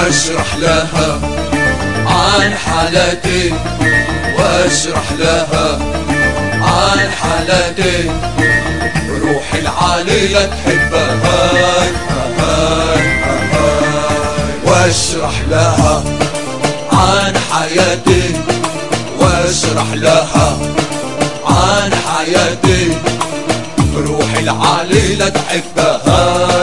واشرح لها عن حالتي، واشرح لها عن حالتي، روحي العالية تحبها. واشرح لها عن حياتي، واشرح لها عن حياتي، روحي العالية تحبها.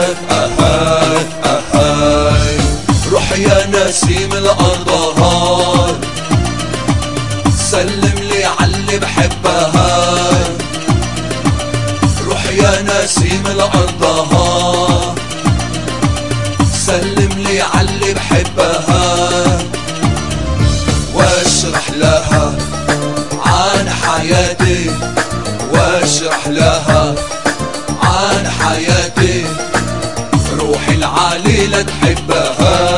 روح يا نسيم الأنهار، سلم لي عاللي بحبها. روح يا نسيم الأنهار، سلم لي عاللي بحبها. واشرح لها عن حياتي، واشرح لها عن حياتي، روحي العالية تحبها.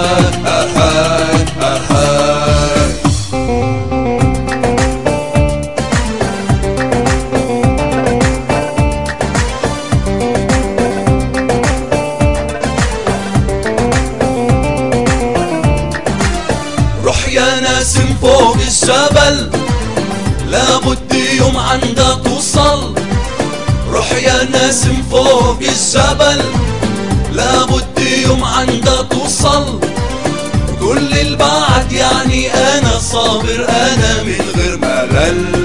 روح يا ناسم فوق الجبل، لابد يوم عندها توصل. روح يا ناسم فوق الجبل، لابد يوم عندها توصل. قول لي البعد يعني انا صابر، انا من غير ملل.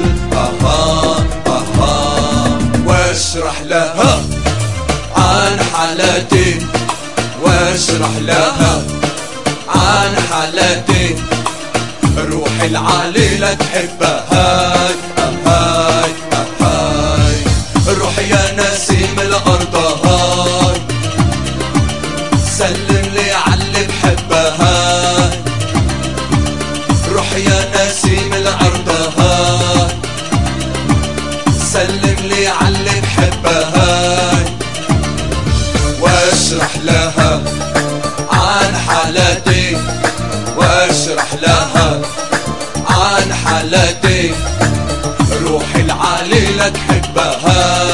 واشرح لها عن حالتي، واشرح لها عن حالتي، روحي العالية تحبها. روح يا نسيم الأرض هاي، سلم لي عاللي بحبها. روح يا نسيم الأرض هاي، سلم لي عاللي بحبها. واشرح لها عن حالتي، واشرح لها عن حالتي، روحي العالية تحبها.